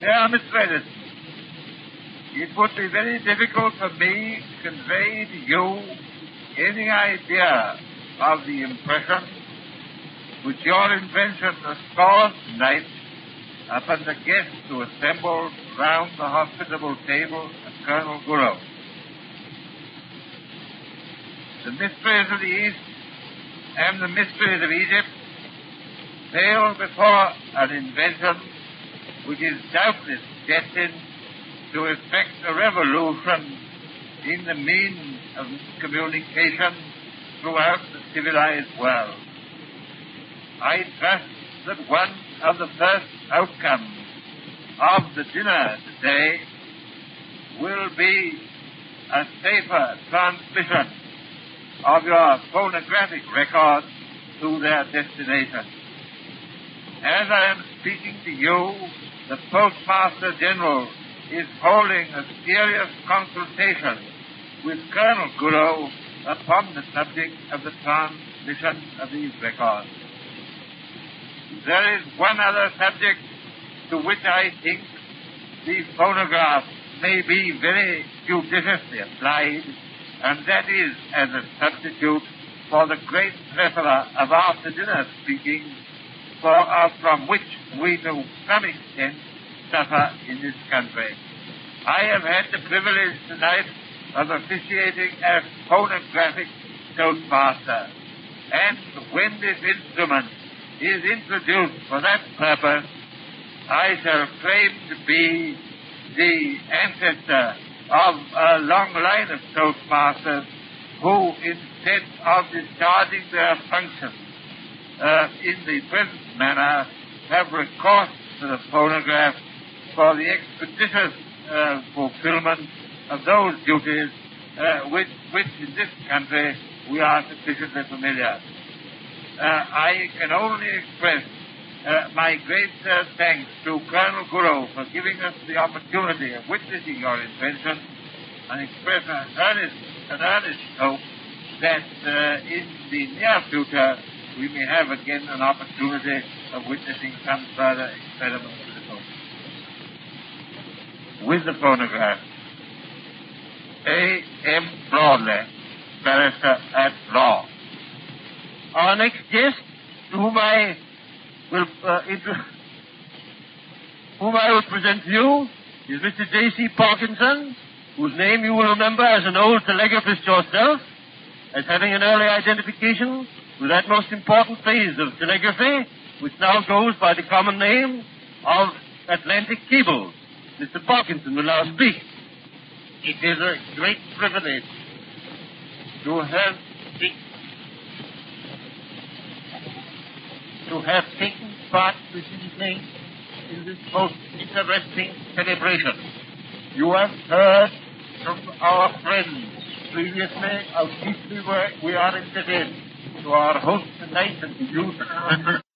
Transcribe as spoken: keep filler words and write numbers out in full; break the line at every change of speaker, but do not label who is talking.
Dear Mister Edison, it would be very difficult for me to convey to you any idea of the impression which your invention has caused tonight upon the guests who assembled round the hospitable table of Colonel Gouraud. The mysteries of the East and the mysteries of Egypt fail before an invention which is doubtless destined to effect a revolution in the means of communication throughout the civilized world. I trust that one of the first outcomes of the dinner today will be a safer transmission of your phonographic records to their destination. As I am speaking to you, the Postmaster General is holding a serious consultation with Colonel Gouraud upon the subject of the transmission of these records. There is one other subject to which I think the phonograph may be very judiciously applied, and that is as a substitute for the great plethora of after-dinner speaking for, uh, from which we to some extent suffer in this country. I have had the privilege tonight of officiating as phonographic toastmaster, and when this instrument is introduced for that purpose, I shall claim to be the ancestor of a long line of toastmasters who, instead of discharging their functions uh, in the present manner, have recourse to the phonograph for the expeditious uh, fulfillment of those duties uh, with which in this country we are sufficiently familiar. Uh, I can only express uh, my great uh, thanks to Colonel Gouraud for giving us the opportunity of witnessing your invention, and express an earnest, an earnest hope that uh, in the near future we may have again an opportunity of witnessing some further experiments with the phone. With the phonograph. A. M. Broadley, barrister at law. Our next guest, to whom I will uh, intro- whom I will present to you, is Mister J C Parkinson, whose name you will remember as an old telegraphist yourself, as having an early identification with that most important phase of telegraphy, which now goes by the common name of Atlantic cables. Mister Parkinson will now speak.
It is a great privilege to have to have taken part this evening in this most interesting celebration. You have heard from our friends previously how deeply we are indebted to our host tonight and to you,